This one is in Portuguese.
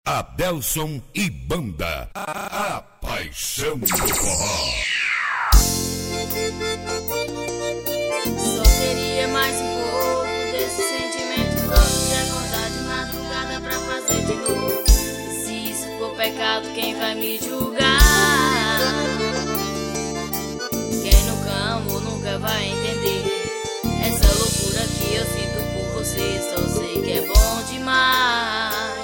Adelson e Banda, a paixão do forró. Só queria mais um pouco desse sentimento louco de acordar de madrugada pra fazer de novo. E se isso for pecado, quem vai me julgar? Quem nunca amou nunca vai entender essa loucura que eu sinto por você. Só sei que é bom demais.